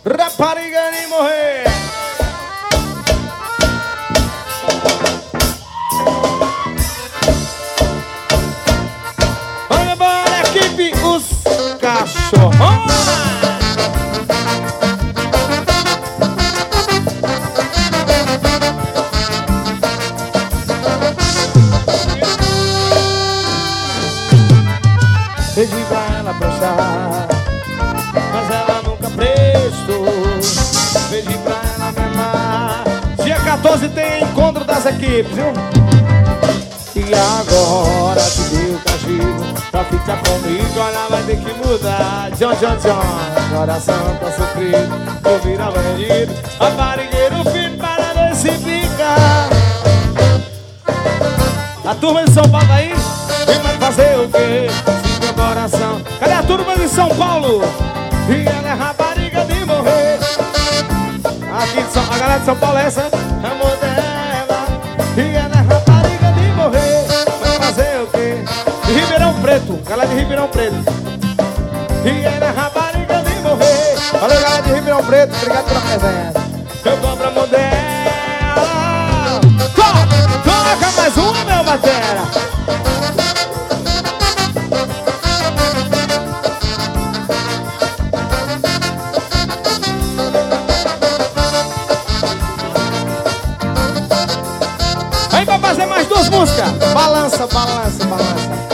Rapariga de morrer. Olha, bora, equipe, os cachorros. Pedi pra ela prestar, mas ela nunca prestou. Pedi pra ela me amar. Dia 14 tem encontro das equipes, viu? E agora te dei o castigo pra ficar comigo, ela vai ter que mudar. John, coração tá sofrido, eu vira bandido, raparigueiro, filho, para ver se fica. A turma de São Paulo aí, e vai fazer o quê? Coração. Cadê a turma de São Paulo? E ela é rapariga de morrer. Aqui de a galera de São Paulo é essa, amor dela. E ela é rapariga de morrer. Vai fazer o quê? De Ribeirão Preto, galera de Ribeirão Preto. E ela é rapariga de morrer. Valeu, galera de Ribeirão Preto, obrigado pela presença. Eu compro a mão dela. Toca mais uma, meu batera. Vem pra fazer mais duas músicas. Balança, balança, balança.